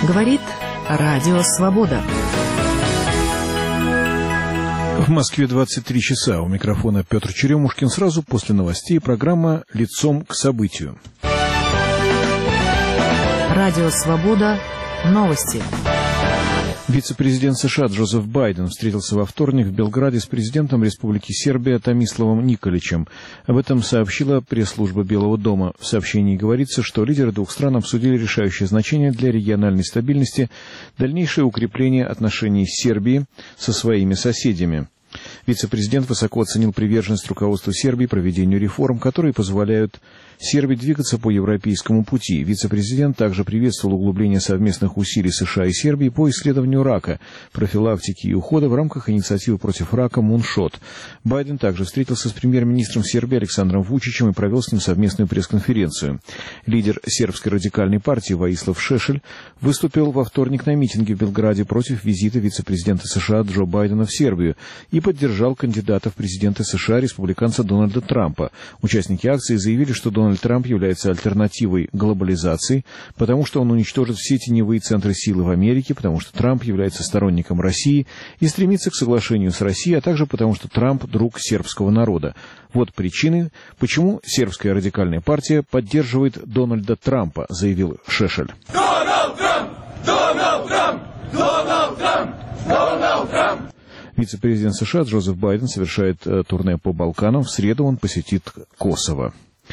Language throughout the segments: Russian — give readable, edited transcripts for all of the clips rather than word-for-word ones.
Говорит Радио Свобода. В Москве 23 часа. У микрофона Петр Черемушкин. Сразу после новостей программа «Лицом к событию». Радио Свобода. Новости. Вице-президент США Джозеф Байден встретился во вторник в Белграде с президентом Республики Сербия Томиславом Николичем. Об этом сообщила пресс-служба Белого дома. В сообщении говорится, что лидеры двух стран обсудили решающее значение для региональной стабильности, дальнейшее укрепление отношений Сербии со своими соседями. Вице-президент высоко оценил приверженность руководства Сербии проведению реформ, которые позволяют Сербии двигаться по европейскому пути. Вице-президент также приветствовал углубление совместных усилий США и Сербии по исследованию рака, профилактике и ухода в рамках инициативы против рака «Муншот». Байден также встретился с премьер-министром Сербии Александром Вучичем и провел с ним совместную пресс-конференцию. Лидер сербской радикальной партии Воислав Шешель выступил во вторник на митинге в Белграде против визита вице-президента США Джо Байдена в Сербию и поддержал кандидата в президенты США республиканца Дональда Трампа. Участники акции заявили, что Дональд Трамп является альтернативой глобализации, потому что он уничтожит все теневые центры силы в Америке, потому что Трамп является сторонником России и стремится к соглашению с Россией, а также потому что Трамп – друг сербского народа. Вот причины, почему сербская радикальная партия поддерживает Дональда Трампа, заявил Шешель. Дональд Трамп! Дональд Трамп! Дональд Трамп! Дональд Трамп! Вице-президент США Джозеф Байден совершает турне по Балканам. В среду он посетит Косово.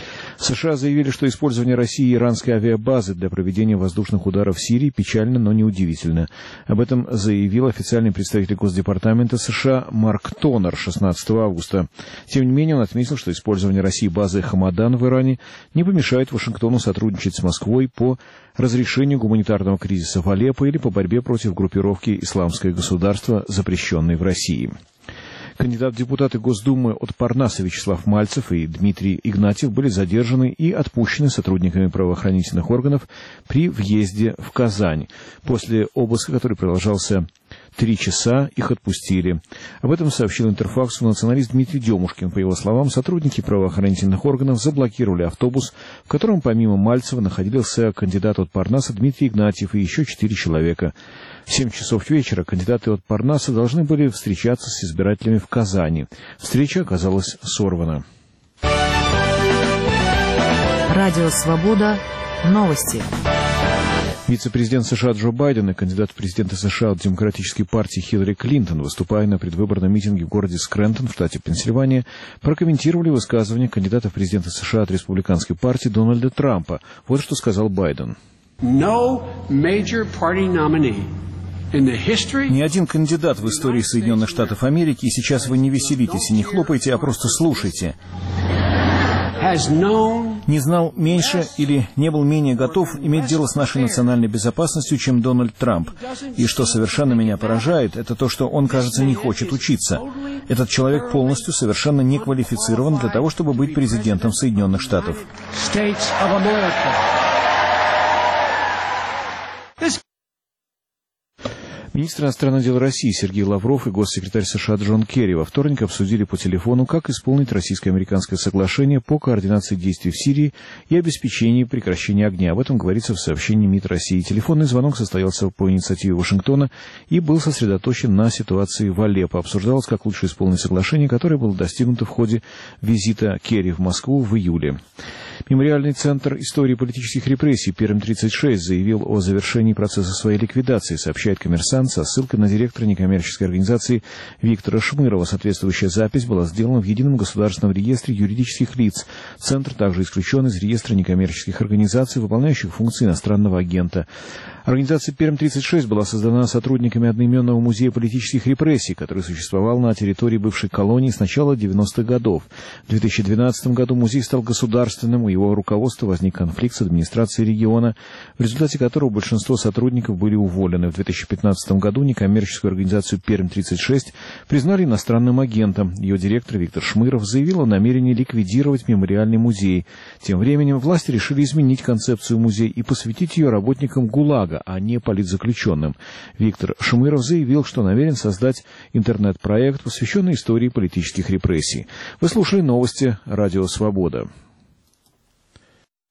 США заявили, что использование России иранской авиабазы для проведения воздушных ударов в Сирии печально, но неудивительно. Об этом заявил официальный представитель Госдепартамента США Марк Тонер 16 августа. Тем не менее, он отметил, что использование России базы Хамадан в Иране не помешает Вашингтону сотрудничать с Москвой по разрешению гуманитарного кризиса в Алеппо или по борьбе против группировки «Исламское государство», запрещенной в России. Кандидат в депутаты Госдумы от Парнаса Вячеслав Мальцев и Дмитрий Игнатьев были задержаны и отпущены сотрудниками правоохранительных органов при въезде в Казань. После обыска, который продолжался 3 часа, их отпустили. Об этом сообщил Интерфаксу националист Дмитрий Демушкин. По его словам, сотрудники правоохранительных органов заблокировали автобус, в котором помимо Мальцева находился кандидат от Парнаса Дмитрий Игнатьев и еще 4 человека. В 7 часов вечера кандидаты от Парнаса должны были встречаться с избирателями в Казани. Встреча оказалась сорвана. Радио Свобода. Новости. Вице-президент США Джо Байден и кандидат в президенты США от Демократической партии Хиллари Клинтон, выступая на предвыборном митинге в городе Скрентон в штате Пенсильвания, прокомментировали высказывания кандидата в президенты США от Республиканской партии Дональда Трампа. Вот что сказал Байден. Ни один кандидат в истории Соединенных Штатов Америки, и сейчас вы не веселитесь и не хлопайте, а просто слушайте, не знал меньше или не был менее готов иметь дело с нашей национальной безопасностью, чем Дональд Трамп. И что совершенно меня поражает, это то, что он, кажется, не хочет учиться. Этот человек полностью совершенно не квалифицирован для того, чтобы быть президентом Соединенных Штатов. Министр иностранных дел России Сергей Лавров и госсекретарь США Джон Керри во вторник обсудили по телефону, как исполнить российско-американское соглашение по координации действий в Сирии и обеспечении прекращения огня. Об этом говорится в сообщении МИД России. Телефонный звонок состоялся по инициативе Вашингтона и был сосредоточен на ситуации в Алеппо. Обсуждалось, как лучше исполнить соглашение, которое было достигнуто в ходе визита Керри в Москву в июле. Мемориальный центр истории политических репрессий Пермь-36 заявил о завершении процесса своей ликвидации, сообщает «Коммерсант» со ссылкой на директора некоммерческой организации Виктора Шмырова. Соответствующая запись была сделана в Едином государственном реестре юридических лиц. Центр также исключен из реестра некоммерческих организаций, выполняющих функции иностранного агента. Организация Пермь-36 была создана сотрудниками одноименного музея политических репрессий, который существовал на территории бывшей колонии с начала 90-х годов. В 2012 году музей стал государственным, у его руководства возник конфликт с администрацией региона, в результате которого большинство сотрудников были уволены. В 2015 году некоммерческую организацию Пермь-36 признали иностранным агентом. Ее директор Виктор Шмыров заявил о намерении ликвидировать мемориальный музей. Тем временем власти решили изменить концепцию музея и посвятить ее работникам ГУЛАГа, а не политзаключенным. Виктор Шмыров заявил, что намерен создать интернет-проект, посвященный истории политических репрессий. Вы слушали новости «Радио Свобода».